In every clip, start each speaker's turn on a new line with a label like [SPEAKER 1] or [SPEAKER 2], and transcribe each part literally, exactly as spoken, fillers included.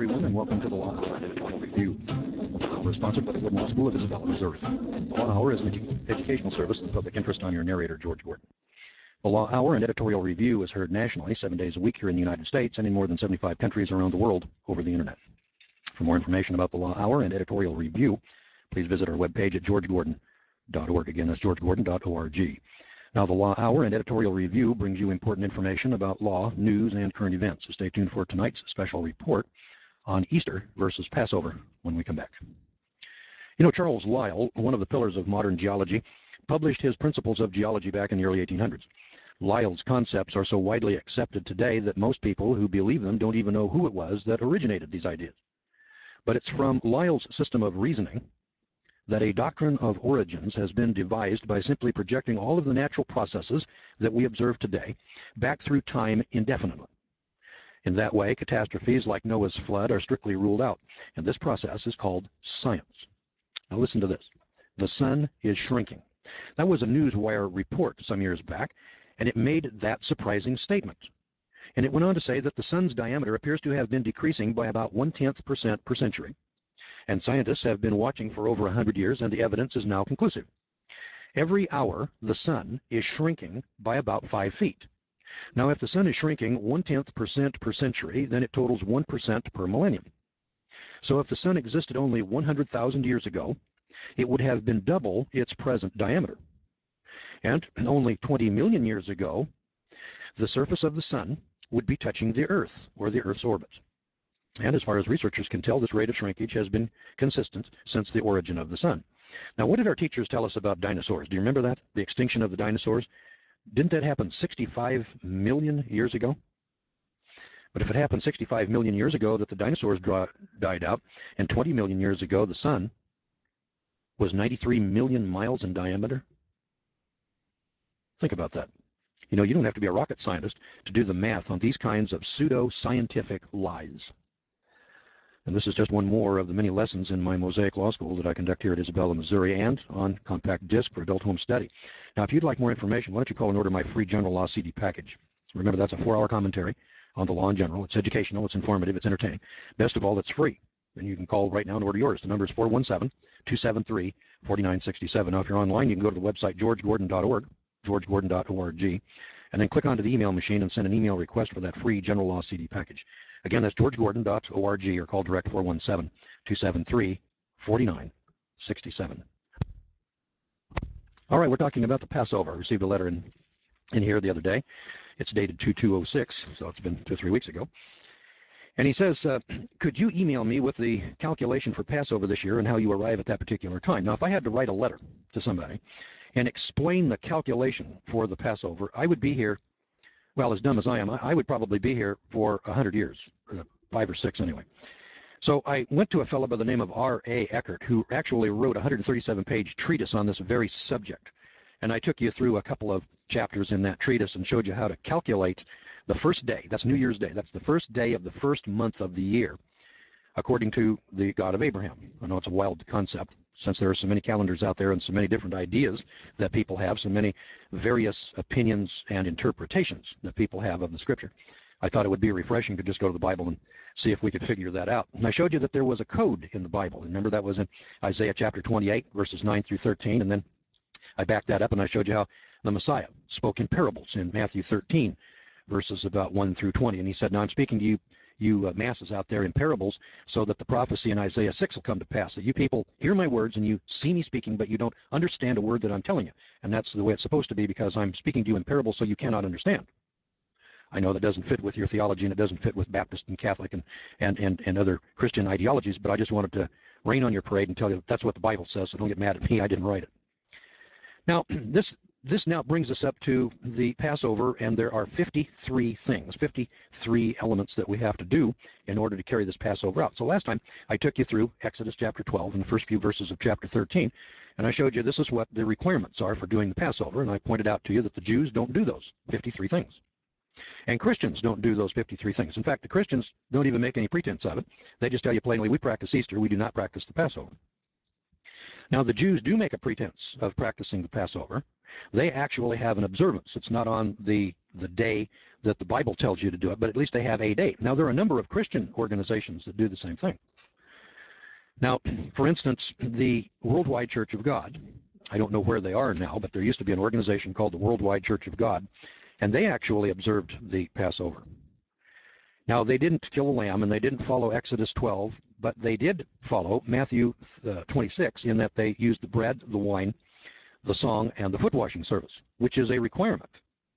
[SPEAKER 1] everyone, and welcome to the Law Hour and Editorial Review. We're sponsored by the Gordon Law School of Isabella, Missouri. The Law Hour is an edu- educational service in the public interest. I'm your narrator, George Gordon. The Law Hour and Editorial Review is heard nationally seven days a week here in the United States and in more than seventy-five countries around the world over the Internet. For more information about the Law Hour and Editorial Review, please visit our webpage at george gordon dot org. Again, that's george gordon dot org. Now, the Law Hour and Editorial Review brings you important information about law, news, and current events. So stay tuned for tonight's special report on Easter versus Passover when we come back. You know, Charles Lyell, one of the pillars of modern geology, published his Principles of Geology back in the early eighteen hundreds. Lyell's concepts are so widely accepted today that most people who believe them don't even know who it was that originated these ideas. But it's from Lyell's system of reasoning that a doctrine of origins has been devised by simply projecting all of the natural processes that we observe today back through time indefinitely. In that way, catastrophes like Noah's flood are strictly ruled out, and this process is called science. Now listen to this. The sun is shrinking. That was a Newswire report some years back, and it made that surprising statement. And it went on to say that the sun's diameter appears to have been decreasing by about one-tenth percent per century. And scientists have been watching for over one hundred years, and the evidence is now conclusive. Every hour, the sun is shrinking by about five feet. Now, if the sun is shrinking one-tenth percent per century, then it totals one percent per millennium. So if the sun existed only one hundred thousand years ago, it would have been double its present diameter. And only twenty million years ago, the surface of the sun would be touching the Earth, or the Earth's orbit. And as far as researchers can tell, this rate of shrinkage has been consistent since the origin of the sun. Now, what did our teachers tell us about dinosaurs? Do you remember that? The extinction of the dinosaurs? Didn't that happen sixty-five million years ago? But if it happened sixty-five million years ago that the dinosaurs draw, died out, and twenty million years ago the sun was ninety-three million miles in diameter? Think about that. You know, you don't have to be a rocket scientist to do the math on these kinds of pseudo-scientific lies. And this is just one more of the many lessons in my Mosaic Law School that I conduct here at Isabella, Missouri, and on compact disc for adult home study. Now, if you'd like more information, why don't you call and order my free general law C D package. Remember, that's a four-hour commentary on the law in general. It's educational, it's informative, it's entertaining. Best of all, it's free. And you can call right now and order yours. The number is four one seven, two seven three, four nine six seven. Now, if you're online, you can go to the website george gordon dot org, george gordon dot org, and then click onto the email machine and send an email request for that free general law C D package. Again, that's george gordon dot org, or call direct four one seven, two seven three, four nine six seven. All right, we're talking about the Passover. I received a letter in, in here the other day. It's dated two two oh six, so it's been two or three weeks ago. And he says, uh, could you email me with the calculation for Passover this year and how you arrive at that particular time? Now, if I had to write a letter to somebody and explain the calculation for the Passover, I would be here, well, as dumb as I am, I would probably be here for one hundred years, or five or six anyway. So I went to a fellow by the name of R A Eckert, who actually wrote a one hundred thirty-seven page treatise on this very subject. And I took you through a couple of chapters in that treatise and showed you how to calculate the first day. That's New Year's Day. That's the first day of the first month of the year, according to the God of Abraham. I know it's a wild concept, since there are so many calendars out there and so many different ideas that people have, so many various opinions and interpretations that people have of the Scripture. I thought it would be refreshing to just go to the Bible and see if we could figure that out. And I showed you that there was a code in the Bible. Remember, that was in Isaiah chapter twenty-eight, verses nine through thirteen, and then I backed that up and I showed you how the Messiah spoke in parables in Matthew thirteen, verses about one through twenty. And he said, now I'm speaking to you, you uh, masses out there in parables, so that the prophecy in Isaiah six will come to pass, that you people hear my words and you see me speaking, but you don't understand a word that I'm telling you. And that's the way it's supposed to be, because I'm speaking to you in parables so you cannot understand. I know that doesn't fit with your theology, and it doesn't fit with Baptist and Catholic and, and, and, and other Christian ideologies, but I just wanted to rain on your parade and tell you that that's what the Bible says, so don't get mad at me. I didn't write it. Now, this this now brings us up to the Passover, and there are fifty-three things, fifty-three elements that we have to do in order to carry this Passover out. So last time I took you through Exodus chapter twelve and the first few verses of chapter thirteen, and I showed you this is what the requirements are for doing the Passover, and I pointed out to you that the Jews don't do those fifty-three things. And Christians don't do those fifty-three things. In fact, the Christians don't even make any pretense of it. They just tell you plainly, we practice Easter, we do not practice the Passover. Now, the Jews do make a pretense of practicing the Passover. They actually have an observance. It's not on the, the day that the Bible tells you to do it, but at least they have a date. Now, there are a number of Christian organizations that do the same thing. Now, for instance, the Worldwide Church of God, I don't know where they are now, but there used to be an organization called the Worldwide Church of God, and they actually observed the Passover. Now, they didn't kill a lamb, and they didn't follow Exodus twelve, but they did follow Matthew uh, twenty-six in that they used the bread, the wine, the song, and the foot washing service, which is a requirement.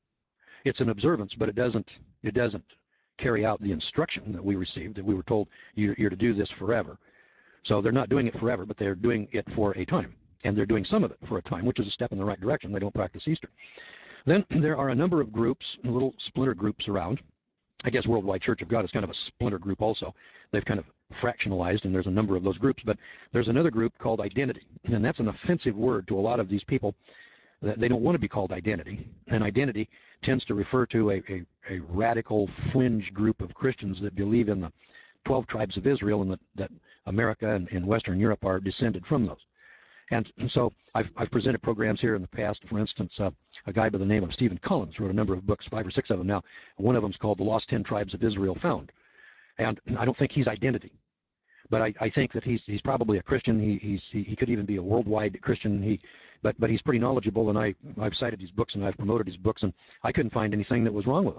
[SPEAKER 1] It's an observance, but it doesn't, it doesn't carry out the instruction that we received, that we were told you're, you're to do this forever. So they're not doing it forever, but they're doing it for a time. And they're doing some of it for a time, which is a step in the right direction. They don't practice Easter. Then there are a number of groups, little splinter groups around. I guess Worldwide Church of God is kind of a splinter group also. They've kind of fractionalized, and there's a number of those groups. But there's another group called Identity, and that's an offensive word to a lot of these people. They don't want to be called Identity, and Identity tends to refer to a, a, a radical fringe group of Christians that believe in the twelve tribes of Israel and that, that America and, and Western Europe are descended from those. And so I've, I've presented programs here in the past. For instance, uh, a guy by the name of Stephen Collins wrote a number of books, five or six of them now. One of them is called The Lost Ten Tribes of Israel Found. And I don't think he's Identity, but I, I think that he's he's probably a Christian. He he's, he, he could even be a worldwide Christian. He, but but he's pretty knowledgeable, and I I've cited his books and I've promoted his books, and I couldn't find anything that was wrong with him.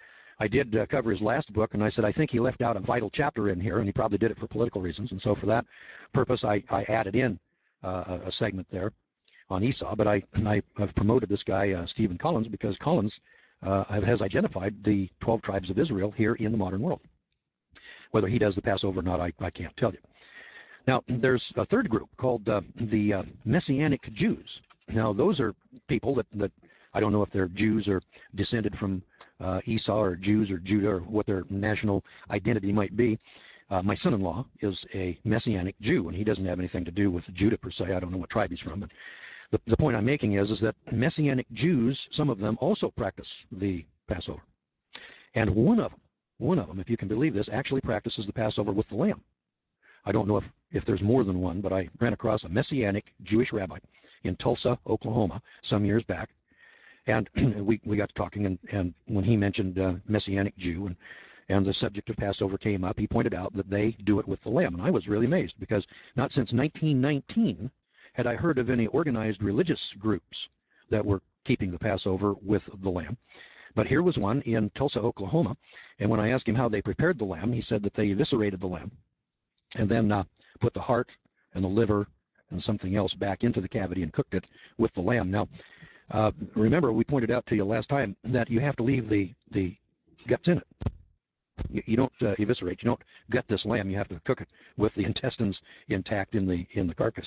[SPEAKER 1] I did uh, cover his last book, and I said I think he left out a vital chapter in here, and he probably did it for political reasons. And so for that purpose, I I added in uh, a segment there on Esau. But I I have promoted this guy uh, Stephen Collins because Collins uh, has identified the twelve tribes of Israel here in the modern world. Whether he does the Passover or not, I, I can't tell you. Now, there's a third group called uh, the uh, Messianic Jews. Now, those are people that, that I don't know if they're Jews or descended from uh, Esau or Jews or Judah or what their national identity might be. Uh, my son-in-law is a Messianic Jew, and he doesn't have anything to do with Judah per se. I don't know what tribe he's from, but the, the point I'm making is, is that Messianic Jews, some of them also practice the Passover. And one of them, One of them, if you can believe this, actually practices the Passover with the lamb. I don't know if, if there's more than one, but I ran across a Messianic Jewish rabbi in Tulsa, Oklahoma, some years back. And we, we got to talking, and, and when he mentioned uh, Messianic Jew and, and the subject of Passover came up, he pointed out that they do it with the lamb. And I was really amazed because not since nineteen nineteen had I heard of any organized religious groups that were keeping the Passover with the lamb. But here was one in Tulsa, Oklahoma, and when I asked him how they prepared the lamb, he said that they eviscerated the lamb and then uh, put the heart and the liver and something else back into the cavity and cooked it with the lamb. Now, uh, remember, we pointed out to you last time that you have to leave the, the guts in it. You, you don't uh, eviscerate, you don't gut this lamb, you have to cook it with the intestines intact in the, in the carcass.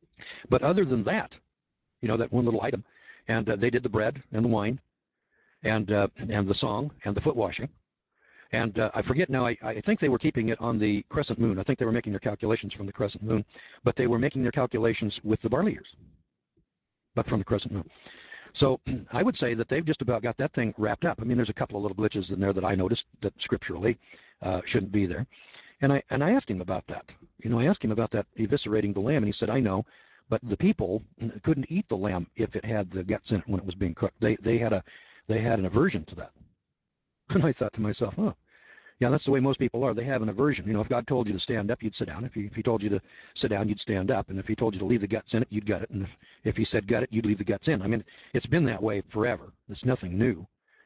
[SPEAKER 1] But other than that, you know, that one little item, and uh, they did the bread and the wine, and uh, and the song and the foot washing. And uh, I forget now, I, I think they were keeping it on the crescent moon. I think they were making their calculations from the crescent moon, but they were making their calculations with the barley years, but from the crescent moon. So I would say that they've just about got that thing wrapped up. I mean, there's a couple of little glitches in there that I noticed that scripturally uh, shouldn't be there. And I, and I asked him about that. You know, I asked him about that eviscerating the lamb, and he said, I know, but the people couldn't eat the lamb if it had the guts in it when it was being cooked. They, they had a They had an aversion to that. And I thought to myself, oh, yeah, that's the way most people are. They have an aversion. You know, if God told you to stand up, you'd sit down. If he, if he told you to sit down, you'd stand up. And if he told you to leave the guts in it, you'd gut it. And if, if he said gut it, you'd leave the guts in. I mean, it's been that way forever. It's nothing new.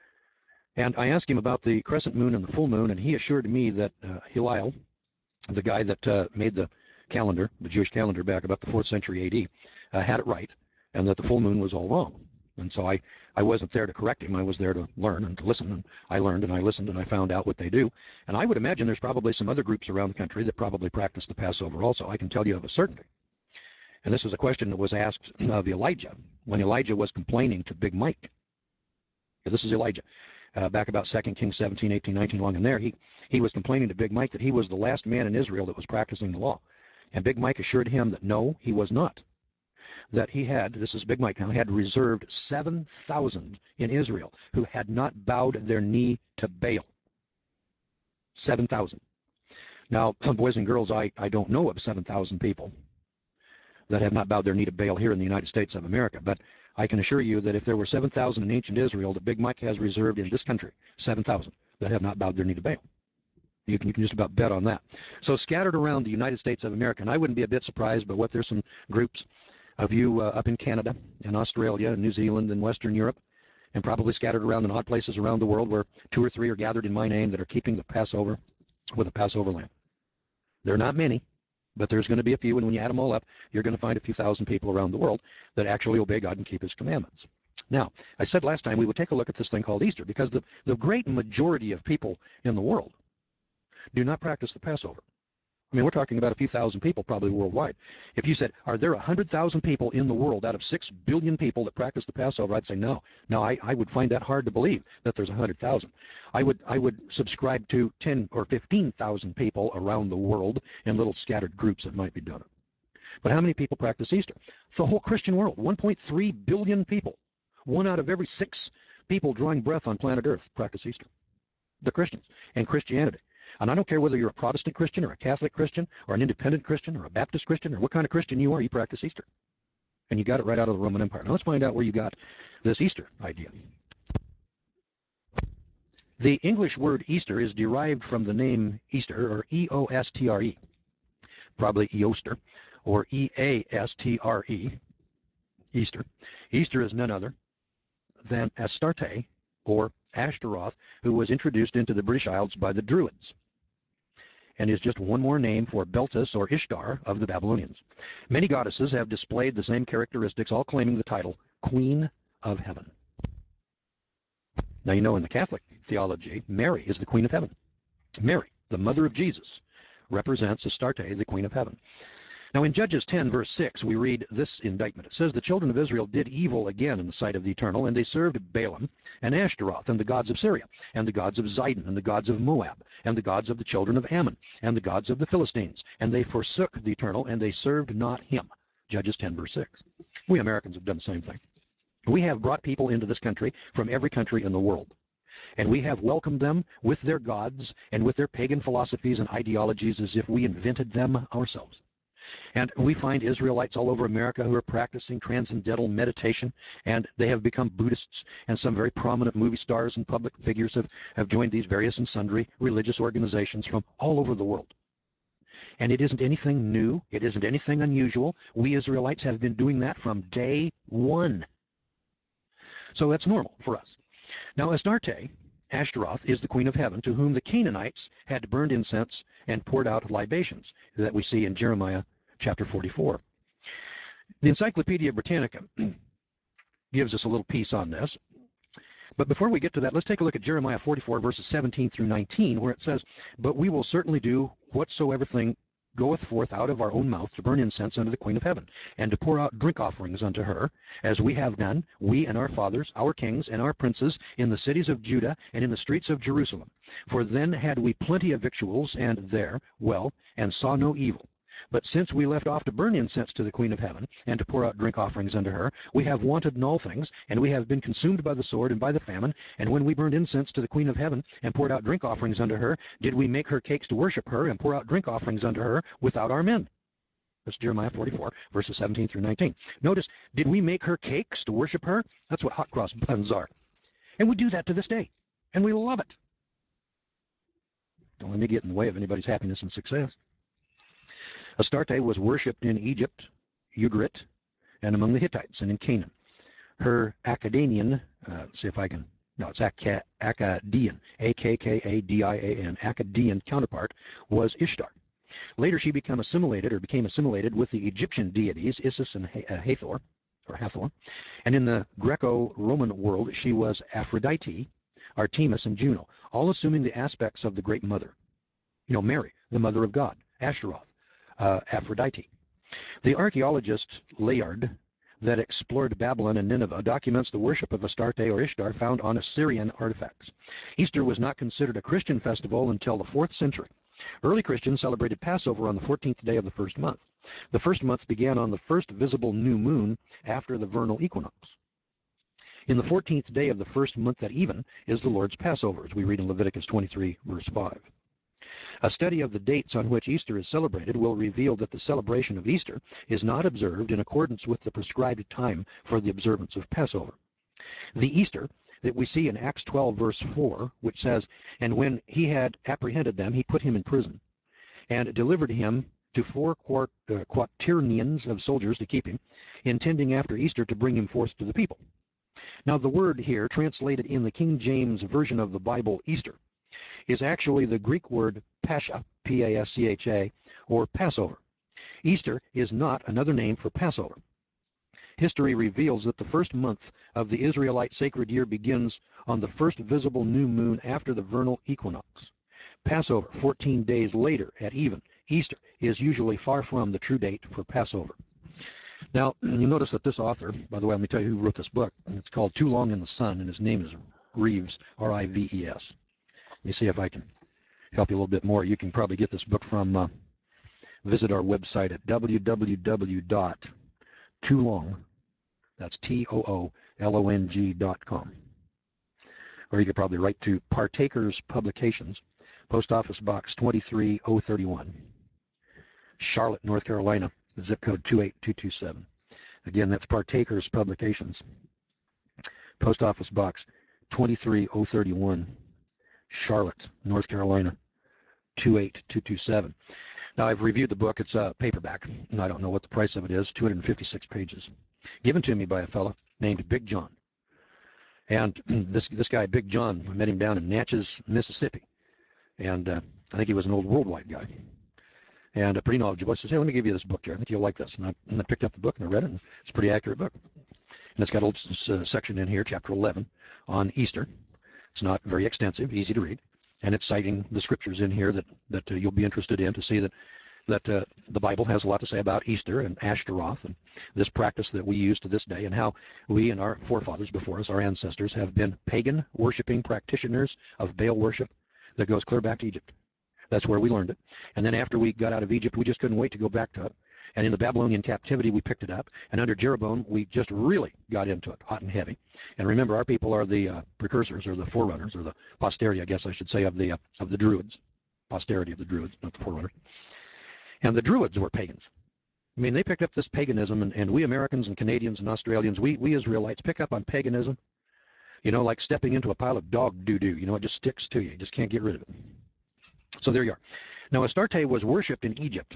[SPEAKER 1] And I asked him about the crescent moon and the full moon, and he assured me that uh, Hillel, the guy that uh, made the calendar, the Jewish calendar back about the fourth century A D, uh, had it right, and that the full moon was all wrong. And so I, I wasn't there to correct him. I was there to learn and to listen. And I learned and I listened and I found out what they do. And I would imagine there's probably some other groups around the country that probably practice the Passover also. I can tell you of a certainty. And this is a question that was asked of Elijah when Elijah was complaining to Big Mike. This is Elijah. Uh, back about Second Kings seventeen, eighteen, nineteen, along in there, he, he was complaining to Big Mike that he was the last man in Israel that was practicing the law. And Big Mike assured him that no, he was not. That he had, this is Big Mike now, had reserved seven thousand in Israel who had not bowed their knee to Baal. seven thousand. Now, boys and girls, I, I don't know of seven thousand people. that have not bowed their knee to Baal here in the United States of America. But I can assure you that if there were seven thousand in ancient Israel, that Big Mike has reserved in this country seven thousand that have not bowed their knee to Baal. You can, you can just about bet on that. So scattered around the United States of America, and I wouldn't be a bit surprised, but what there's some groups of you uh, up in Canada and Australia and New Zealand and Western Europe, and probably scattered around in odd places around the world where two or three are gathered in my name that are keeping the Passover with a Passover lamb. There are not many, but there's going to be a few, and when you add them all up, you're going to find a few thousand people around the world that actually obey God and keep his commandments. Now, I said last time we would take a look at this thing called Easter, because the, the great majority of people in the world do not practice the Passover. I mean, we're talking about a few thousand people probably worldwide. If you said, are there one hundred thousand people in the world out of six billion people that practice the Passover, I'd say no. No, I, I would find that hard to believe that there's one hundred thousand. I would, I would subscribe to ten or fifteen thousand people around the world in little scattered groups that might be doing it. But how many people practice Easter? The whole Christian world, one point three billion people. One out of every six people drawing breath on planet Earth practice Easter. The Christians and Christianity. And I don't care whether you're a Protestant Christian or a Catholic Christian or an independent Christian or a Baptist Christian or what kind of Christian you are, you practice Easter. And you got it right out of the Roman Empire. Now let's find out where you got this Easter idea. The English word Easter is derived from the name Easter, or E O S T R E, probably Eoster, or E A S T R E, Easter. Easter is none other than Astarte, or Ashtaroth, who was introduced into the British Isles by the Druids, and is just one more name for Beltis or Ishtar of the Babylonians. Many goddesses have displayed the same characteristics, all claiming the title Queen of Heaven. Now, you know, in the Catholic theology, Mary is the Queen of Heaven. Mary, the mother of Jesus, represents Astarte, the Queen of Heaven. Now, in Judges ten, verse six, we read this indictment. It says, the children of Israel did evil again in the sight of the Eternal, and they served Balaam and Ashtaroth and the gods of Syria, and the gods of Zidon, and the gods of Moab, and the gods of the children of Ammon, and the gods of the Philistines. And they forsook the Eternal, and they served not him. Judges ten, verse six. We Americans have done the same thing. We have brought people into this country from every country in the world. And we have welcomed them with their gods and with their pagan philosophies and ideologies as if we invented them ourselves. And we find Israelites all over America who are practicing transcendental meditation, and they have become Buddhists, and some very prominent movie stars and public figures have, have joined these various and sundry religious organizations from all over the world. And it isn't anything new. It isn't anything unusual. We Israelites have been doing that from day one. So that's normal for us. Now, Astarte, Ashtaroth, is the Queen of Heaven, to whom the Canaanites had burned incense and poured out libations that we see in Jeremiah chapter forty-four. The Encyclopedia Britannica gives us a little piece on this. But before we get to that, let's take a look at Jeremiah forty-four, verses seventeen through nineteen, where it says, but we will certainly do whatsoever thing goeth forth out of our own mouth to burn incense unto the Queen of Heaven, and to pour out drink offerings unto her, as we have done, we and our fathers, our kings, and our princes, in the cities of Judah and in the streets of Jerusalem. For then had we plenty of victuals, and there, well, and saw no evil. But since we left off to burn incense to the Queen of Heaven, and to pour out drink offerings unto her, we have wanted in all things, and we have been consumed by the sword and by the famine. And when we burned incense to the Queen of Heaven, and poured out drink offerings unto her, did we make her cakes to worship her, and pour out drink offerings unto her without our men? That's Jeremiah forty-four, verses seventeen through nineteen. Notice, did we make her cakes to worship her? That's what hot cross buns are. And we do that to this day, and we love it. Don't let me get in the way of anybody's happiness and success. Astarte was worshipped in Egypt, Ugarit, and among the Hittites, and in Canaan. Her Akkadian, uh, see if I can, no, it's Akka, Akkadian, A K K A D I A N, Akkadian counterpart was Ishtar. Later she became assimilated, or became assimilated with the Egyptian deities Isis and Hathor, or Hathor. And in the Greco-Roman world, she was Aphrodite, Artemis, and Juno, all assuming the aspects of the Great Mother. You know, Mary, the Mother of God, Ashtaroth, Uh, Aphrodite. The archaeologist Layard, that explored Babylon and Nineveh, documents the worship of Astarte or Ishtar found on Assyrian artifacts. Easter was not considered a Christian festival until the fourth century. Early Christians celebrated Passover on the fourteenth day of the first month. The first month began on the first visible new moon after the vernal equinox. In the fourteenth day of the first month at even is the Lord's Passover, as we read in Leviticus twenty-three, verse five. A study of the dates on which Easter is celebrated will reveal that the celebration of Easter is not observed in accordance with the prescribed time for the observance of Passover. The Easter that we see in Acts twelve, verse four, which says, "And when he had apprehended them, he put him in prison, and delivered him to four quart, uh, quaternions of soldiers to keep him, intending after Easter to bring him forth to the people." Now, the word here, translated in the King James Version of the Bible, Easter, is actually the Greek word Pascha, P A S C H A, or Passover. Easter is not another name for Passover. History reveals that the first month of the Israelite sacred year begins on the first visible new moon after the vernal equinox. Passover, fourteen days later at even. Easter is usually far from the true date for Passover. Now, you notice that this author, by the way, let me tell you who wrote this book. It's called Too Long in the Sun, and his name is Rives, R I V E S. Let me see if I can help you a little bit more. You can probably get this book from, uh, visit our website at w w w dot toolong, that's T O O L O N G dot com. Or you could probably write to Partakers Publications, Post Office Box twenty-three oh thirty-one, Charlotte, North Carolina, zip code two eight two two seven. Again, that's Partakers Publications, Post Office Box twenty-three oh thirty-one, Charlotte, North Carolina, two eight two two seven. Now, I've reviewed the book. It's a paperback, and I don't know what the price of it is, two hundred fifty-six pages, given to me by a fellow named Big John. And this this guy, Big John, I met him down in Natchez, Mississippi, and uh, I think he was an old worldwide guy, and a pretty knowledgeable. He says, "Hey, let me give you this book here. I think you'll like this." And I, and I picked up the book and I read it, and it's a pretty accurate book. And it's got a little uh, section in here, chapter eleven, on Easter. It's not very extensive, easy to read, and it's citing the scriptures in here that, that uh, you'll be interested in, to see that, that uh, the Bible has a lot to say about Easter and Ashtaroth and this practice that we use to this day, and how we and our forefathers before us, our ancestors, have been pagan worshiping practitioners of Baal worship that goes clear back to Egypt. That's where we learned it. And then after we got out of Egypt, we just couldn't wait to go back to it. And in the Babylonian captivity, we picked it up. And under Jeroboam, we just really got into it, hot and heavy. And remember, our people are the uh, precursors, or the forerunners, or the posterity, I guess I should say, of the uh, of the Druids. Posterity of the Druids, not the forerunners. And the Druids were pagans. I mean, they picked up this paganism, and, and we Americans and Canadians and Australians, we, we Israelites pick up on paganism, you know, like stepping into a pile of dog doo-doo. You know, it just sticks to you. You just can't get rid of it. So there you are. Now, Astarte was worshipped in Egypt.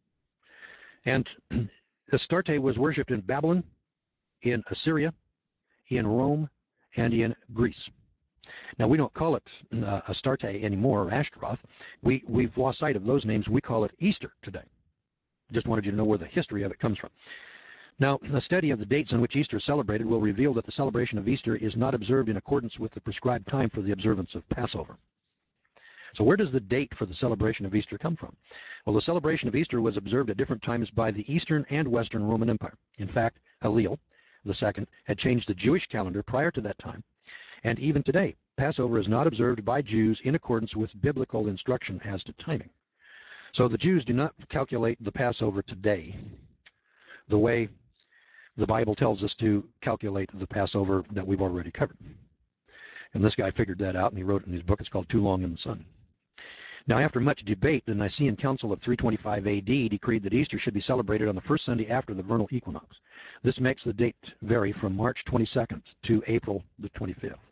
[SPEAKER 1] And Astarte was worshipped in Babylon, in Assyria, in Rome, and in Greece. Now, we don't call it uh, Astarte anymore, or Ashtaroth. We, we've lost sight of those names. We call it Easter today. Just wanted you to know where the history of it comes from. Now, a study of the dates on which Easter is celebrated will reveal that the celebration of Easter is not observed in accordance with the prescribed time for the observance of Passover. So where does the date for the celebration of Easter come from? Well, the celebration of Easter was observed at different times by the Eastern and Western Roman Empire. In fact, Hillel the Second had changed the Jewish calendar prior to that time. And even today, Passover is not observed by Jews in accordance with biblical instruction as to timing. So the Jews do not calculate the Passover today the way the Bible tells us to calculate the Passover that we've already covered. And this guy figured that out, and he wrote it in his book. It's called Too Long in the Sun. Now, after much debate, the Nicene Council of three twenty-five A D decreed that Easter should be celebrated on the first Sunday after the vernal equinox. This makes the date vary from March twenty-second to April the twenty-fifth.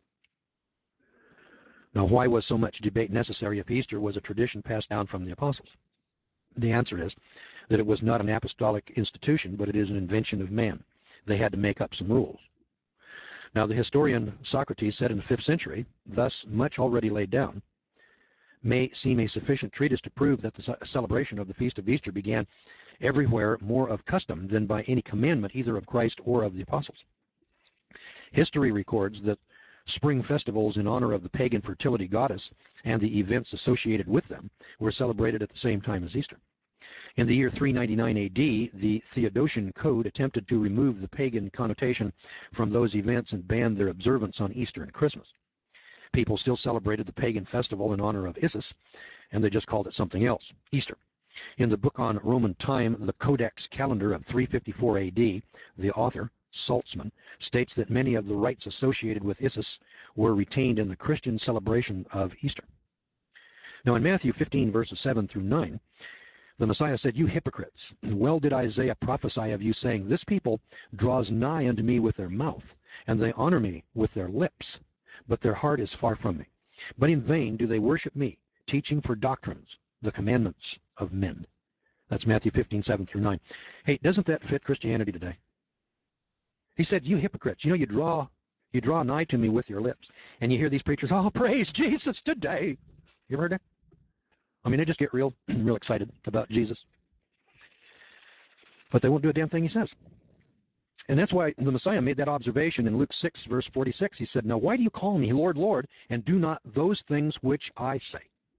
[SPEAKER 1] Now, why was so much debate necessary if Easter was a tradition passed down from the apostles? The answer is that it was not an apostolic institution, but it is an invention of man. They had to make up some rules. Now, the historian Socrates said in the fifth century, "Thus much already laid down may seem a sufficient treatise to prove that the celebration of the Feast of Easter began everywhere more of custom than by any commandment either of Christ or of the apostles." History records that spring festivals in honor of the pagan fertility goddess and the events associated with them were celebrated at the same time as Easter. In the year three ninety-nine A D, the Theodosian Code attempted to remove the pagan connotation from those events and banned their observance on Easter and Christmas. People still celebrated the pagan festival in honor of Isis, and they just called it something else, Easter. In the book on Roman time, the Codex Calendar of three fifty-four A D, the author, Saltzman, states that many of the rites associated with Isis were retained in the Christian celebration of Easter. Now in Matthew fifteen, verses seven through nine, the Messiah said, "You hypocrites, well did Isaiah prophesy of you, saying, This people draws nigh unto me with their mouth, and they honor me with their lips, but their heart is far from me. But in vain do they worship me, teaching for doctrines the commandments of men." That's Matthew fifteen, seven through nine. Hey, doesn't that fit Christianity today? He said, "You hypocrites, you know, you draw you draw nigh to me with your lips." And you hear these preachers, "Oh, praise Jesus today." You ever heard that? I mean, they just get real, real excited about Jesus. But they won't do a damn thing he says. And that's why the Messiah made that observation in Luke six, verse forty-six. He said, "Now why do you call me Lord, Lord, and do not those things which I say?"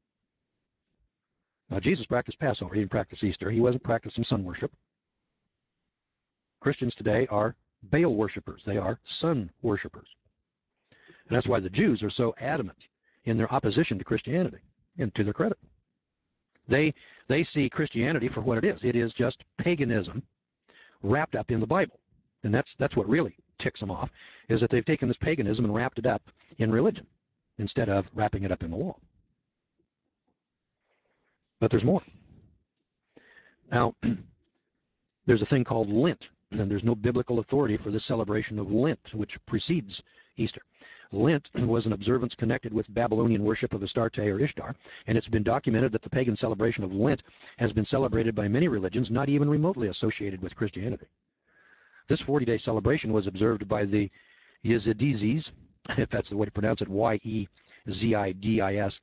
[SPEAKER 1] Now, Jesus practiced Passover. He didn't practice Easter. He wasn't practicing sun worship. Christians today are Baal worshipers. They are sun worshipers. And that's why the Jews are so adamant in their opposition to Christianity, and to their credit. They, they see Christianity for what it is. It is just paganism wrapped up in the Bible. And that's, that's what really ticks them off, is that they've taken this paganism and wrapped it up in religion instead of wrapping it up in the law. But there's more. Now, there's a thing called Lent, and there's no biblical authority for the celebration of Lent, which precedes Easter. Lent was an observance connected with Babylonian worship of Astarte or Ishtar, and it's been documented that the pagan celebration of Lent has been celebrated by many religions not even remotely associated with Christianity. This forty-day celebration was observed by the Yezidis, if that's the way to pronounce it, Y E Z I D I S,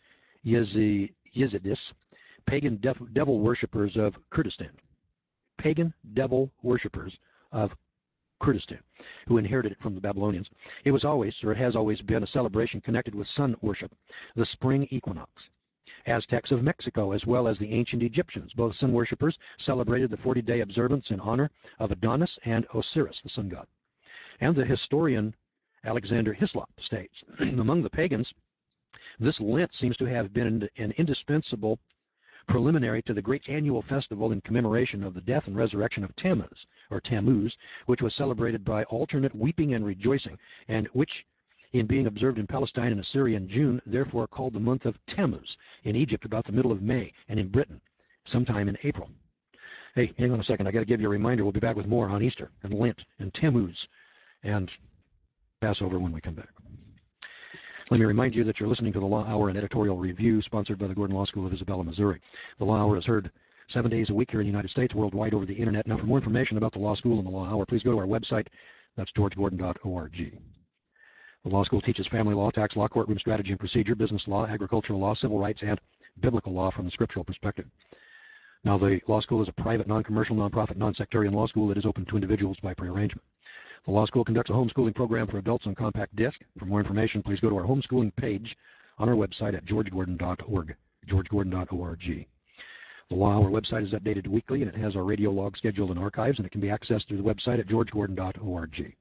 [SPEAKER 1] Yezidis, pagan devil worshippers of Kurdistan. Pagan devil worshippers of Kurdistan, who inherited it from the Babylonians. It was always, or it has always been, a celebration connected with sun worship, the spring equinox. Aztecs of Mexico, as well as the ancient Egyptians, both sun worshippers, celebrated the forty-day observance in honor of Adonis and Osiris, the sun god. And the historian Alexander Hislop states, among the pagans, this Lent seems to have been an indispensable preliminary to the great annual festival in commemoration of the death and resurrection of Tammuz, or Tammuz, which was celebrated by alternate weeping and rejoicing, and which, in being observed in Palestine and Assyria in June, therefore called the month of Tammuz, in Egypt about the middle of May, and in Britain sometime in April. Hey, hang on a second. I got to give you a reminder. We'll be back with more on Easter and Lent and Tammuz and Passover when we come back. Let me remind you that you're listening to the Law Hour, an editorial review sponsored by the Gordon Law School of Isabella, Missouri. The Law Hour is heard seven days a week here in the United States, worldwide over the internet. Now, for more information about the Law School and the Law Hour, please go to our website. That's george gordon dot org. The law school teaches family law, tax law, courtroom strategy and procedure, business law, agricultural law, civil rights, and biblical law from the scriptural perspective. Now, the law school is a private, non-commercial, non-profit, non-sectarian law school that is open to individuals by prearrangement. The law school conducts a homeschooling program for adults on compact disc. For more information, please go to our homeschooling page on our website at george gordon dot org, george gordon dot org. The Law Hour website is updated weekly, and it has our radio log schedule and archives, and it can be accessed through the website at george gordon dot org.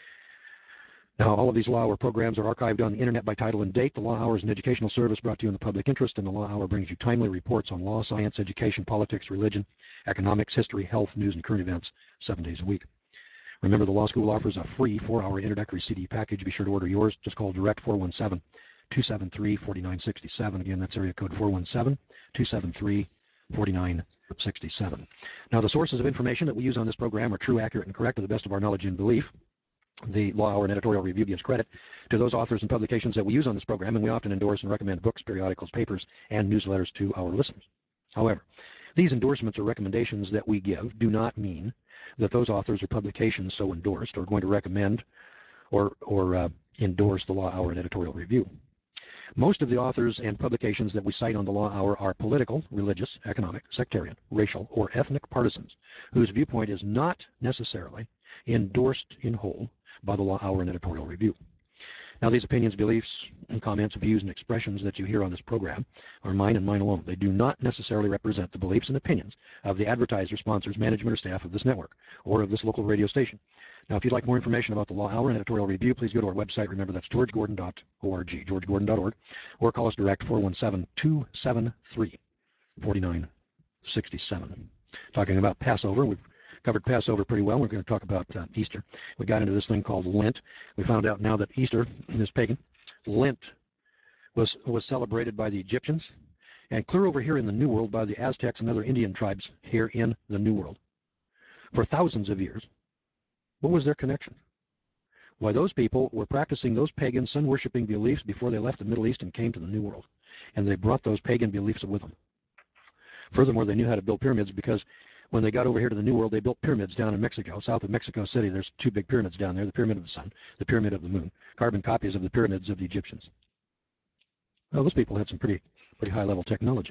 [SPEAKER 1] Now, all of these Law Hour programs are archived on the internet by title and date. The Law Hour is an educational service brought to you in the public interest, and the Law Hour brings you timely reports on law, science, education, politics, religion, economics, history, health, news, and current events seven days a week. Remember, the law school offers a free four-hour introductory C D package. Be sure to order yours. Just call direct four one seven, two seven three, four nine six seven. Again, that's area code four one seven, two seven three, four nine six seven. Now, the sources of information that we use on this program are true, accurate, and correct to the best of our knowledge and belief. The Law Hour and editorial review gives credit to those authors and publications that we use on this program, and we often endorse and recommend books, periodicals, papers, and newsletters to our listeners. However, these endorsements or recommendations that we give do not mean that those authors or publications so endorsed are going to recommend or, or uh, endorse the Law Hour and editorial review. Most of the authors and publications that we cite on the Law Hour are political, religious, economic, sectarian, racial, or ethnic partisans whose viewpoint is not necessarily endorsed in whole by the Law Hour and editorial review. Now, these opinions, beliefs, and comments, views, and expressions that you hear on this program are mine and mine alone. They do not necessarily represent the beliefs and opinions of the advertiser, sponsors, management, or staff of this network or of this local radio station. Now, if you'd like more information about the Law Hour and editorial review, please go to our website. Remember, that's george gordon dot org, george gordon dot org, or call us direct four one seven, two seven three, four nine six seven. Talking about Passover, we've covered Passover pretty well. We're going to talk about uh, Easter. We got into this thing called Lent. We found out now that Easter is pagan. Lent was was celebrated by the Egyptians, and clear over here in the New World by the Aztecs and other Indian tribes here in the New World. For thousands of years, what was their connection? Why, those people were practicing those pagan sun-worshipping beliefs before they left the Middle East and came to the New World. And they brought those pagan beliefs with them. Furthermore, they knew how to build pyramids because when they got over here to the New World, they built pyramids down in Mexico. South of Mexico City, there's two big pyramids down there, the Pyramid of the Sun, the Pyramid of the Moon, carbon copies of the pyramids of the Egyptians. Well, those people had some pretty, pretty high-level technology.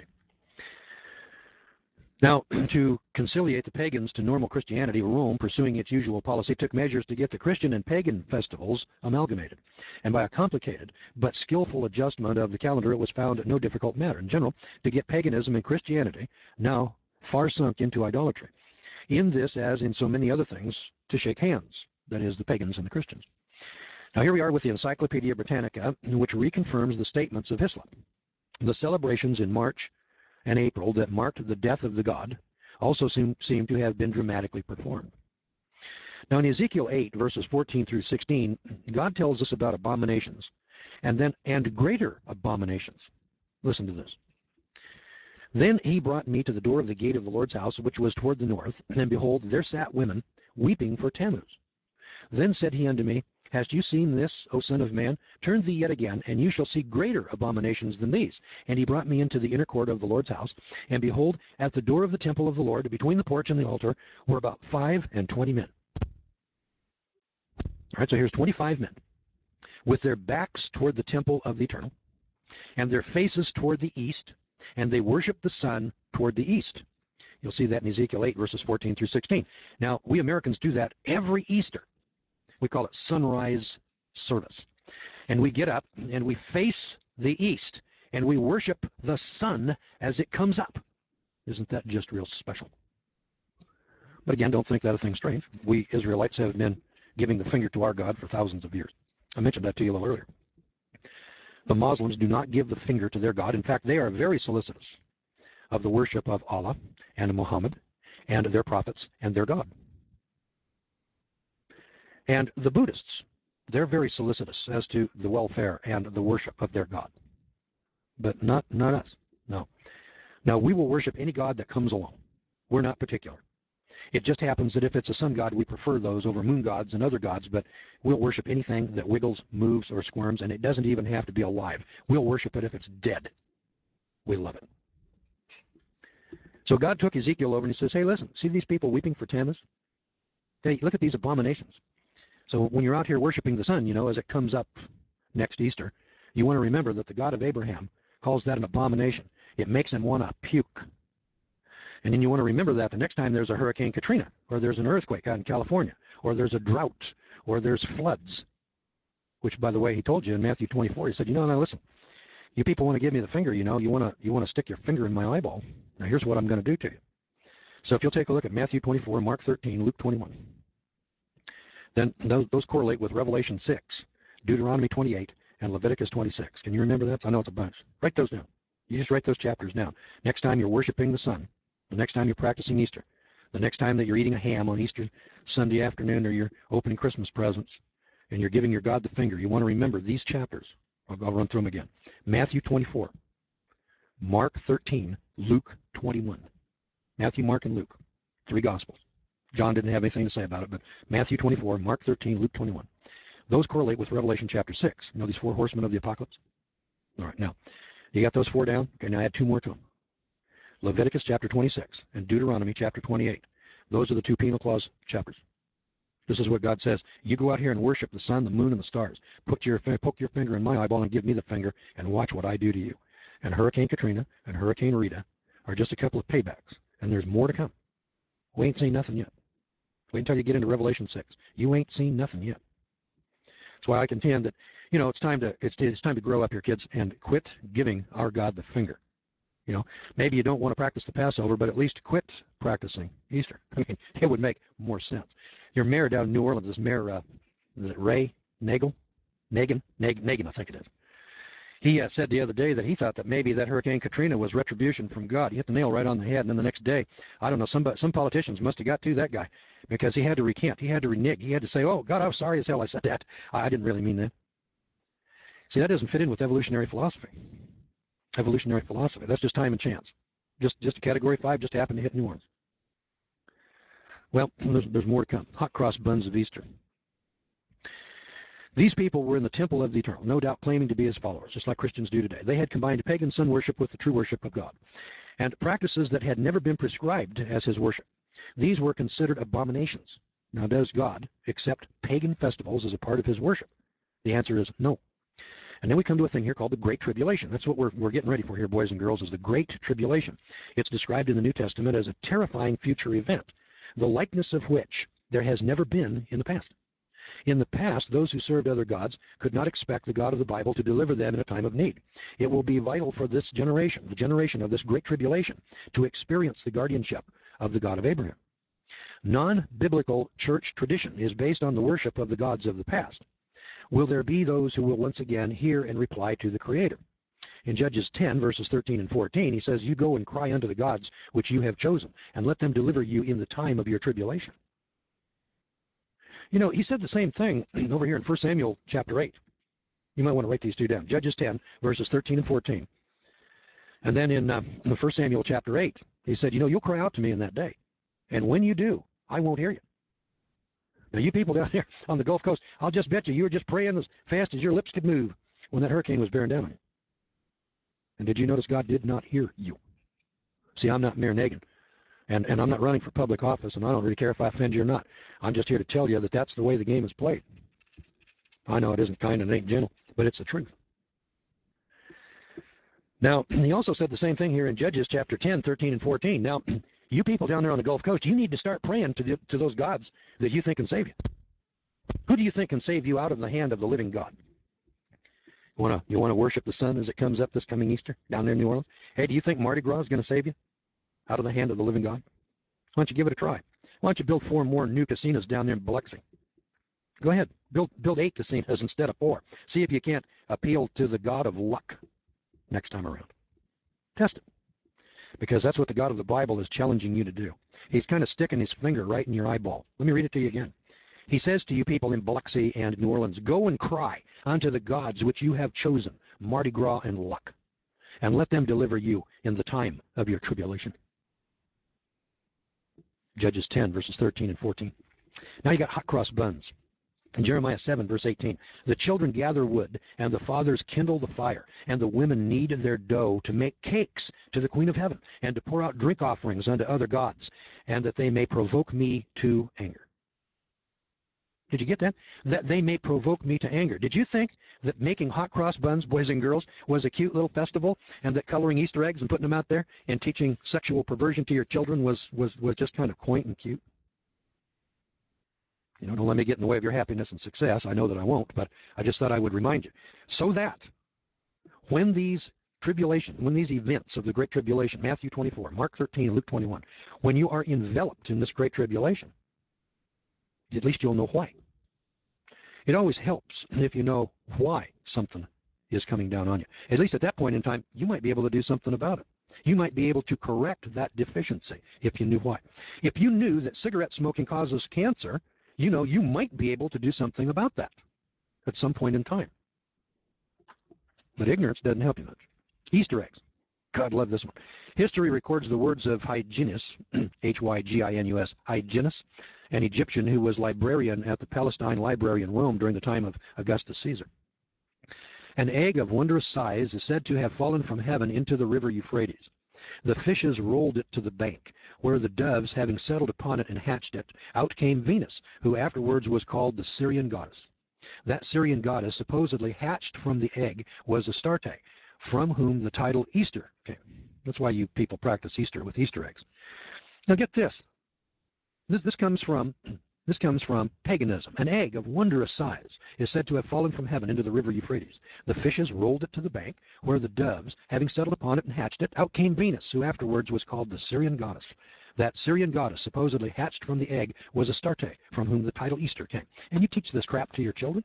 [SPEAKER 1] Now, to conciliate the pagans to normal Christianity, Rome, pursuing its usual policy, took measures to get the Christian and pagan festivals amalgamated. And by a complicated but skillful adjustment of the calendar, it was found no difficult matter, in general, to get paganism and Christianity, now far sunk into idolatry. In this, as in so many other things, to shake hands, that is, the pagans and the Christians. Now, here we are with the Encyclopedia Britannica, which reconfirms the statements of Hislop. The celebrations in March and April that marked the death of the god also seem, seem to have been dramatically performed. Now in Ezekiel eight, verses fourteen through sixteen, God tells us about abominations, and then and greater abominations. Listen to this. Then he brought me to the door of the gate of the Lord's house, which was toward the north, and behold, there sat women weeping for Tammuz. Then said he unto me, Hast you seen this, O son of man? Turn thee yet again, and you shall see greater abominations than these. And he brought me into the inner court of the Lord's house, and behold, at the door of the temple of the Lord, between the porch and the altar, were about five and twenty men. All right, so here's twenty-five men, with their backs toward the temple of the Eternal, and their faces toward the east, and they worship the sun toward the east. You'll see that in Ezekiel eight, verses fourteen through sixteen. Now, we Americans do that every Easter. We call it sunrise service. And we get up and we face the east and we worship the sun as it comes up. Isn't that just real special? But again, don't think that a thing's strange. We Israelites have been giving the finger to our God for thousands of years. I mentioned that to you a little earlier. The Muslims do not give the finger to their God. In fact, they are very solicitous of the worship of Allah and Muhammad and their prophets and their God. And the Buddhists, they're very solicitous as to the welfare and the worship of their God. But not, not us, no. Now, we will worship any God that comes along. We're not particular. It just happens that if it's a sun god, we prefer those over moon gods and other gods, but we'll worship anything that wiggles, moves, or squirms, and it doesn't even have to be alive. We'll worship it if it's dead. We love it. So God took Ezekiel over and he says, hey, listen, see these people weeping for Tammuz? Hey, look at these abominations. So when you're out here worshiping the sun, you know, as it comes up next Easter, you want to remember that the God of Abraham calls that an abomination. It makes him want to puke. And then you want to remember that the next time there's a Hurricane Katrina, or there's an earthquake out in California, or there's a drought, or there's floods, which, by the way, he told you in Matthew twenty-four, he said, you know, now listen, you people want to give me the finger, you know, you want to you want to stick your finger in my eyeball. Now here's what I'm going to do to you. So if you'll take a look at Matthew twenty-four, Mark thirteen, Luke twenty-one. Then those, those correlate with Revelation six, Deuteronomy twenty-eight, and Leviticus twenty-six. Can you remember that? I know it's a bunch. Write those down. You just write those chapters down. Next time you're worshiping the sun, the next time you're practicing Easter, the next time that you're eating a ham on Easter Sunday afternoon, or you're opening Christmas presents, and you're giving your God the finger, you want to remember these chapters. I'll, I'll run through them again. Matthew twenty-four, Mark thirteen, Luke twenty-one. Matthew, Mark, and Luke. Three Gospels. John didn't have anything to say about it, but Matthew twenty-four, Mark thirteen, Luke twenty-one. Those correlate with Revelation chapter six. You know these four horsemen of the apocalypse? All right, now, you got those four down? Okay, now add two more to them. Leviticus chapter twenty-six and Deuteronomy chapter twenty-eight. Those are the two penal clause chapters. This is what God says. You go out here and worship the sun, the moon, and the stars. Put your, poke your finger in my eyeball and give me the finger, and watch what I do to you. And Hurricane Katrina and Hurricane Rita are just a couple of paybacks, and there's more to come. We ain't seen nothing yet. Wait until you get into Revelation six. You ain't seen nothing yet. That's why I contend that, you know, it's time to it's, it's time to grow up here, kids, and quit giving our God the finger. You know, maybe you don't want to practice the Passover, but at least quit practicing Easter. I mean, it would make more sense. Your mayor down in New Orleans, this mayor, uh, is it Ray Nagel? Nagin? Nag, Nagin, I think it is. He uh, said the other day that he thought that maybe that Hurricane Katrina was retribution from God. He hit the nail right on the head, and then the next day, I don't know, some, some politicians must have got to that guy because he had to recant. He had to renege. He had to say, oh, God, I'm sorry as hell I said that. I didn't really mean that. See, that doesn't fit in with evolutionary philosophy. evolutionary philosophy. That's just time and chance. Just just a category five just happened to hit New Orleans. Well, there's, there's more to come. Hot cross buns of Easter. These people were in the temple of the eternal, no doubt claiming to be his followers, just like Christians do today. They had combined pagan sun worship with the true worship of God, and practices that had never been prescribed as his worship. These were considered abominations. Now, does God accept pagan festivals as a part of his worship? The answer is no. And then we come to a thing here called the Great Tribulation. That's what we're, we're getting ready for here, boys and girls, is the Great Tribulation. It's described in the New Testament as a terrifying future event, the likeness of which there has never been in the past. In the past, those who served other gods could not expect the God of the Bible to deliver them in a time of need. It will be vital for this generation, the generation of this Great Tribulation, to experience the guardianship of the God of Abraham. Non-biblical church tradition is based on the worship of the gods of the past. Will there be those who will once again hear and reply to the Creator? In Judges ten, verses thirteen and fourteen, he says, "You go and cry unto the gods which you have chosen, and let them deliver you in the time of your tribulation." You know, he said the same thing over here in First Samuel chapter eight. You might want to write these two down. Judges ten, verses thirteen and fourteen. And then in, uh, in First Samuel chapter eight, he said, you know, you'll cry out to me in that day. And when you do, I won't hear you. Now, you people down there on the Gulf Coast, I'll just bet you you were just praying as fast as your lips could move when that hurricane was bearing down on you. And did you notice God did not hear you? See, I'm not Mayor Nagin. And, and I'm not running for public office, and I don't really care if I offend you or not. I'm just here to tell you that that's the way the game is played. I know it isn't kind and it ain't gentle, but it's the truth. Now, he also said the same thing here in Judges chapter ten, thirteen, and fourteen. Now, you people down there on the Gulf Coast, you need to start praying to, the, to those gods that you think can save you. Who do you think can save you out of the hand of the living God? You want to you want to worship the sun as it comes up this coming Easter down there in New Orleans? Hey, do you think Mardi Gras is going to save you out of the hand of the living God? Why don't you give it a try? Why don't you build four more new casinos down there in Biloxi? Go ahead. Build, build eight casinos instead of four. See if you can't appeal to the God of luck next time around. Test it. Because that's what the God of the Bible is challenging you to do. He's kind of sticking his finger right in your eyeball. Let me read it to you again. He says to you people in Biloxi and New Orleans, go and cry unto the gods which you have chosen, Mardi Gras and luck, and let them deliver you in the time of your tribulation. Judges ten, verses thirteen and fourteen. Now you got hot cross buns. In Jeremiah seven, verse eighteen, the children gather wood, and the fathers kindle the fire, and the women knead their dough to make cakes to the Queen of Heaven, and to pour out drink offerings unto other gods, and that they may provoke me to anger. Did you get that? That they may provoke me to anger. Did you think that making hot cross buns, boys and girls, was a cute little festival, and that coloring Easter eggs and putting them out there and teaching sexual perversion to your children was, was, was just kind of quaint and cute? You know, don't let me get in the way of your happiness and success. I know that I won't, but I just thought I would remind you. So that when these tribulation, when these events of the Great Tribulation, Matthew twenty-four, Mark thirteen, Luke twenty-one, when you are enveloped in this Great Tribulation, at least you'll know why. It always helps if you know why something is coming down on you. At least at that point in time, you might be able to do something about it. You might be able to correct that deficiency if you knew why. If you knew that cigarette smoking causes cancer, you know, you might be able to do something about that at some point in time. But ignorance doesn't help you much. Easter eggs. God, love this one. History records the words of Hyginus, H Y G I N U S, Hyginus, an Egyptian who was librarian at the Palestine Library in Rome during the time of Augustus Caesar. An egg of wondrous size is said to have fallen from heaven into the river Euphrates. The fishes rolled it to the bank, where the doves, having settled upon it and hatched it, out came Venus, who afterwards was called the Syrian goddess. That Syrian goddess supposedly hatched from the egg was Astarte, from whom the title Easter came. That's why you people practice Easter with Easter eggs. Now get this. This, this comes from this comes from paganism. An egg of wondrous size is said to have fallen from heaven into the river Euphrates. The fishes rolled it to the bank, where the doves, having settled upon it and hatched it, out came Venus, who afterwards was called the Syrian goddess. That Syrian goddess supposedly hatched from the egg was Astarte, from whom the title Easter came. And you teach this crap to your children?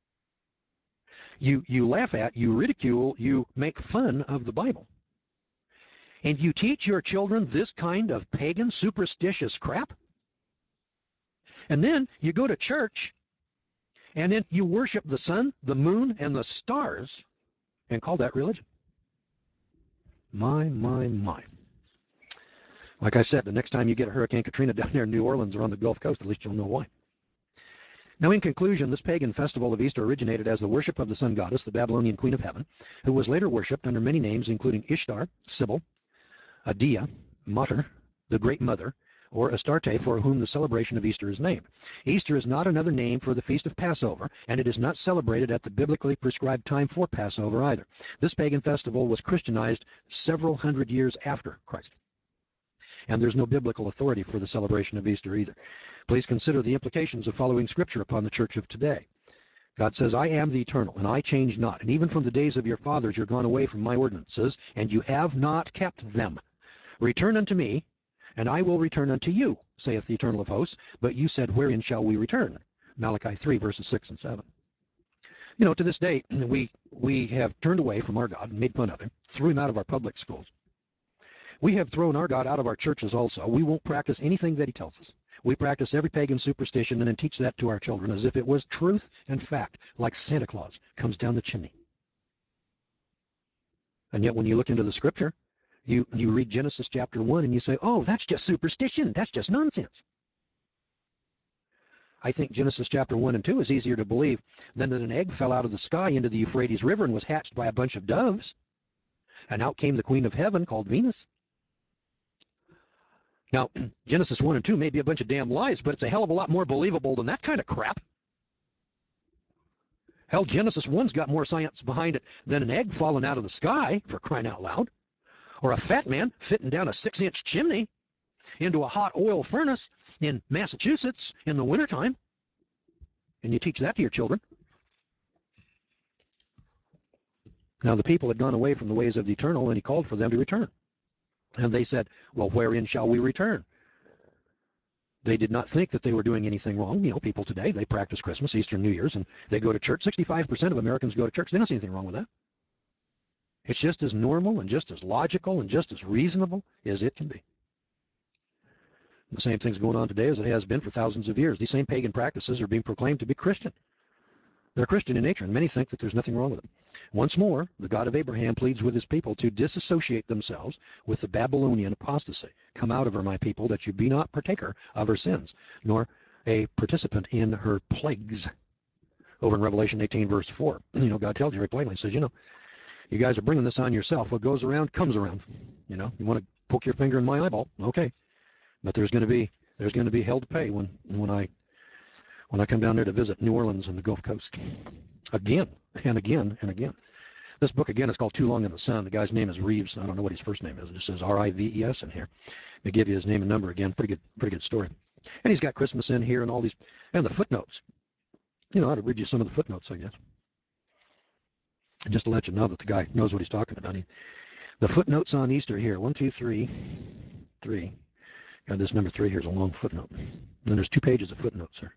[SPEAKER 1] You, you laugh at, you ridicule, you make fun of the Bible. And you teach your children this kind of pagan, superstitious crap? And then you go to church, and then you worship the sun, the moon, and the stars, and call that religion. My, my, my. Like I said, the next time you get a Hurricane Katrina down there in New Orleans or on the Gulf Coast, at least you'll know why. Now, in conclusion, this pagan festival of Easter originated as the worship of the sun goddess, the Babylonian queen of heaven, who was later worshipped under many names, including Ishtar, Sybil, Adia, Mater, the Great Mother, or Astarte, for whom the celebration of Easter is named. Easter is not another name for the feast of Passover, and it is not celebrated at the biblically prescribed time for Passover either. This pagan festival was Christianized several hundred years after Christ. And there's no biblical authority for the celebration of Easter either. Please consider the implications of following Scripture upon the church of today. God says, I am the eternal, and I change not. And even from the days of your fathers you're gone away from my ordinances, and you have not kept them. Return unto me, and I will return unto you, saith the Eternal of hosts. But you said, wherein shall we return? Malachi three, verses six and seven. You know, to this day, we, we have turned away from our God and made fun of him, threw him out of our public schools. We have thrown our God out of our churches also. We won't practice anything that he tells us. We practice every pagan superstition and then teach that to our children as if it was truth and fact, like Santa Claus comes down the chimney. And yet when you look into the scripture, you, you read Genesis chapter one and you say, oh, that's just superstition. That's just nonsense. I think Genesis chapter one and two is easier to believe than that an egg fell out of the sky into the Euphrates River and was hatched by a bunch of doves. And out came the queen of heaven called Venus. Now, Genesis one and two may be a bunch of damn lies, but it's a hell of a lot more believable than that kind of crap. Hell, Genesis one's got more science behind it than an egg falling out of the sky, for crying out loud, or a fat man fitting down a six-inch chimney into a hot oil furnace in Massachusetts in the wintertime. And you teach that to your children. Now, the people had gone away from the ways of the eternal, and he called for them to return. And they said, well, wherein shall we return? They did not think that they were doing anything wrong. You know, people today, they practice Christmas, Easter, New Year's, and they go to church. sixty-five percent of Americans go to church. They don't see anything wrong with that. It's just as normal and just as logical and just as reasonable as it can be. The same thing's going on today as it has been for thousands of years. These same pagan practices are being proclaimed to be Christian. They're Christian in nature, and many think that there's nothing wrong with them. Once more, the God of Abraham pleads with his people to disassociate themselves with the Babylonian apostasy. Come out of her, my people, that you be not partaker of her sins, nor a participant in her plagues. Over in Revelation eighteen, verse four, you know, God tells you very plainly, he says, you know, you guys are bringing this on yourself. What goes around comes around. You know, you want to poke your finger in my eyeball, okay. But there's going to be there's going to be hell to pay when when I when I come down there to visit New Orleans and the Gulf Coast. Again and again and again. This book, again, is called Too Long in the Sun. The guy's name is Reeves. I don't know what his first name is. It just says R I V E S in here. They give you his name and number again. Pretty good, pretty good story. And he's got Christmas in here and all these, and the footnotes. You know, I ought to read you some of the footnotes, I guess. Just to let you know that the guy knows what he's talking about. He, the footnotes on Easter here, one, two, three, three. Got this number three here is a long footnote. Then there's two pages of footnotes here.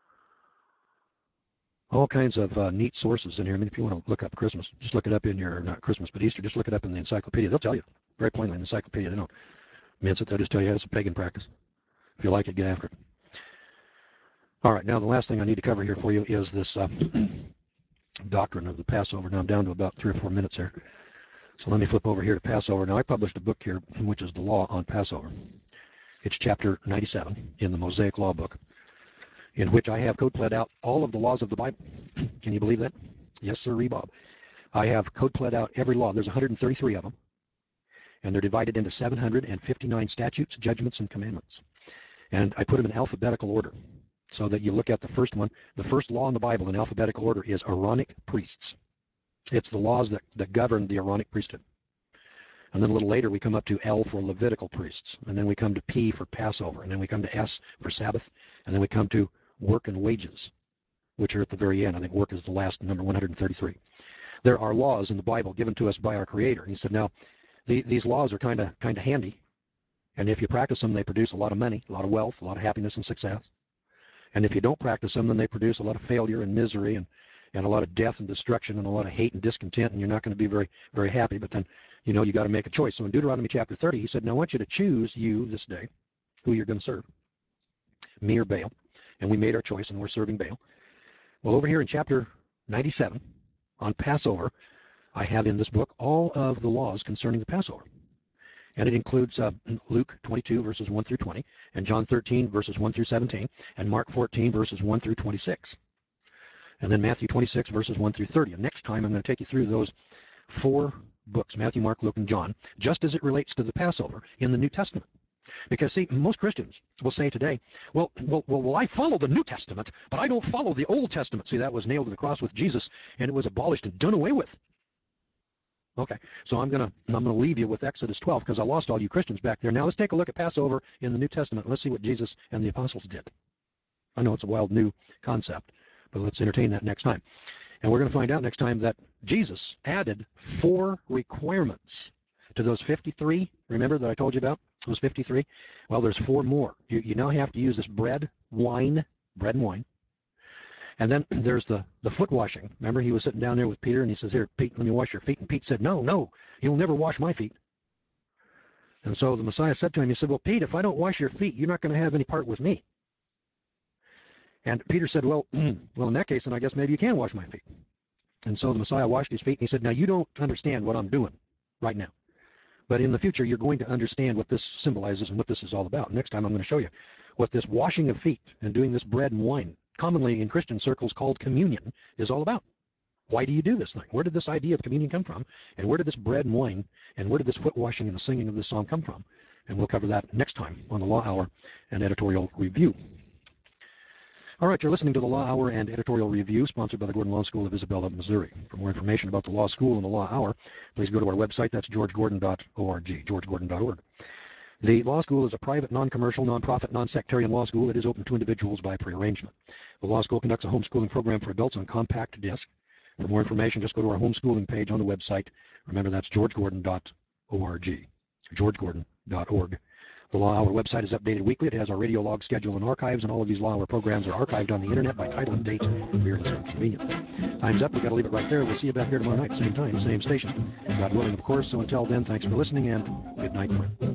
[SPEAKER 1] All kinds of uh, neat sources in here. I mean, if you want to look up Christmas, just look it up in your, not Christmas, but Easter, just look it up in the encyclopedia. They'll tell you very plainly in the encyclopedia. They don't mince it. They'll just tell you it's a pagan practice. If you like it, get after it. All right, now the last thing I need to cover here for you is this uh, doctrine of the Passover. Now I'm down to about three or four minutes here. So let me flip over here to Passover. Now I published a book here, which is the law on Passover. It's chapter ninety-seven in the Mosaic Law book, in which I have code pled out all of the laws of the Bible. Can you believe that? Yes, sir, Bob. I have code pled out every law. There's one hundred thirty-three of them, and they're divided into seven hundred fifty-nine statutes, judgments, and commandments. And I put them in alphabetical order, so that you look at the first one. The first law in the Bible in alphabetical order is Aaronic priests. It's the laws that, that govern the Aaronic priesthood. And then a little later we come up to L for Levitical priests, and then we come to P for Passover, and then we come to S for Sabbath, and then we come to work and wages, which are at the very end. I think work is the last number, one hundred thirty-three. There are laws in the Bible given to us by our Creator. And he said, now, the, these laws are kind of kind of handy, and if you practice them, they produce a lot of money, a lot of wealth, a lot of happiness and success. And if you don't practice them, then they produce a lot of failure and misery and, and a lot of death and destruction and a lot of hate and discontent, and you're not going to be very, very happy. But then, you know, you got to make a choice. So in Deuteronomy chapter thirty, he said, now I want you to choose, you, this day, who you're going to serve, me or Baal. And we made our choice, and we're serving Baal. Well, over here in chapter ninety-seven, on Passover, I have in this book all of the laws concerning the Passover. And it includes uh, Luke twenty-two, verses one through twenty, and John thirteen, verses one through seventeen, and Mark fourteen, verses one through twenty-six. And then Matthew twenty-six, verses one through thirty. And next time I'm going to take you through those four books, Matthew, Mark, Luke, and John, just as it relates to the Passover in the New Testament. Because, see, most Christians will say today, well, well, well, well, I follow the New Testament, but I don't follow the Old Testament. See, that was nailed to the cross with Jesus, and it was abolished and done away with. Okay, so I'm gonna I'm gonna leave you with Exodus twelve because I lost all you Christians back there. Now let's take a look at Passover in the New Testament. Let's see what Jesus and the apostles did. I know it's a wild new concept, but let's entertain that next time. And we're going to find out next time that Jesus added four requirements to those fifty-three. Remember that I told you about those fifty-three? Well, there's four more. You, you now have to use this bread, wine, bread and wine. And then there's the, the foot washing. Remember, he was sitting down there with Peter, and he says, here, Pete, let me wash your feet. And Pete said, no, no, you'll never wash my feet. And so the Messiah said to him, he said, well, Pete, if I don't wash your feet, you're not going to have any part with me. And Peter said, well, well, in that case, then I guess maybe you can wash my feet. And so the Messiah washed his feet, and he said, now you don't understand what I'm doing right now. But in the future, you're going to understand what this symbolizes and what this is all about. Next time, I'm going to show you what this washing of feet and doing this bread and wine, commonly in Christian circles called communion, is all about. Why do you do this thing? Where did this idea of communion come from? And where did this bread and wine and where did this foot washing and the singing of this song come from? And we'll cover that next time on the Law Hour and Editorial Review. All right, you're listening to the Law Hour and Editorial Review, sponsored by the Gordon Law School of Isabella, Missouri. For more information about the Law School and the Law Hour, please go to our website. That's george gordon dot org, george gordon dot org. The law school is a private, non-commercial, non-profit, non-sectarian law school that is open to individuals by prearrangement. The law school conducts a homeschooling program for adults on compact disc. For more information, just go to our homeschooling page on the website. Remember, that's george gordon dot org, george gordon dot org. The Law Hour website is updated weekly. It has our radio log schedule and archives, and all of these Law Hour programs are archived on the internet by title and date for your listening convenience. Time's up. We've got to leave it right there. We'll see you back here tomorrow night, same time, same station. God willing, of course. So until then, thanks for listening, and good night, friends.